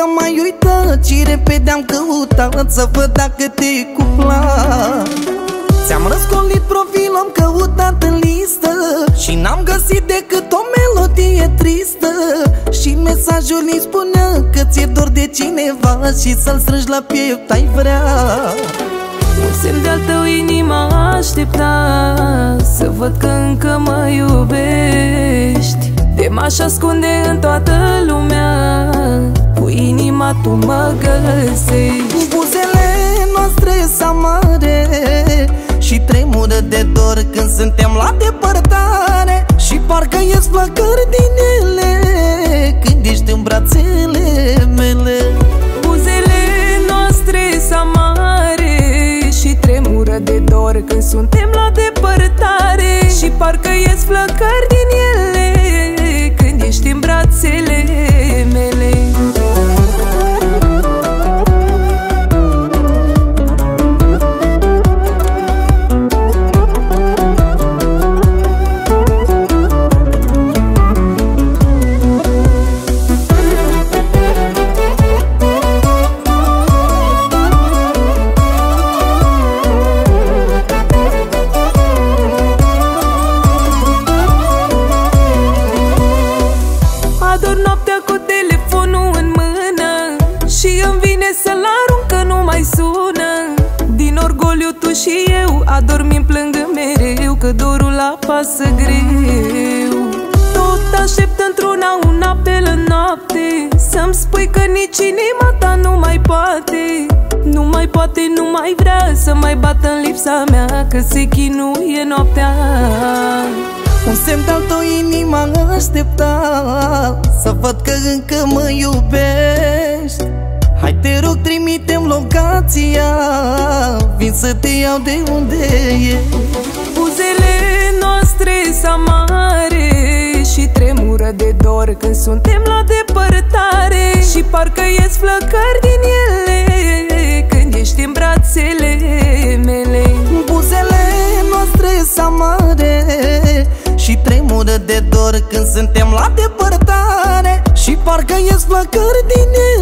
mai uitat și repede am căutat să văd dacă te cupla. Ți-am răscolit profilul, am căutat în listă și n-am găsit decât o melodie tristă. Și mesajul îi spunea că ți-e dor de cineva și să-l strângi la piept ai vrea. Un semn de-al tău inima aștepta, să văd că încă mă iubești. De m-aș ascunde în toată lumea, cu inima tu mă găsești. Buzele noastre s-amare și tremură de dor când suntem la depărtare. Și parcă ies flăcări din ele când ești în brațele mele. Buzele noastre s-amare și tremură de dor când suntem la depărtare. Și parcă ies flăcări din ele când ești în brațele mele. Ador noaptea cu telefonul în mână și îmi vine să-l arunc că nu mai sună. Din orgoliu tu și eu adormim plângând mereu, că dorul apasă greu. Tot aștept într-una un apel în noapte, să-mi spui că nici inima ta nu mai poate. Nu mai poate, nu mai vrea să mai bată în lipsa mea, că se chinuie noaptea. Un semn de-al tău inima aștepta, să văd că încă mă iubești. Hai te rog, trimite-mi locația, vin să te iau de unde ești. Buzele noastre s-amare și tremură de dor când suntem la depărtare. Și parcă ies flăcări din ele când ești în brațele mele. Buzele noastre s-amare și tremură de dor când suntem la depărtare. Și parcă ies flăcări din ele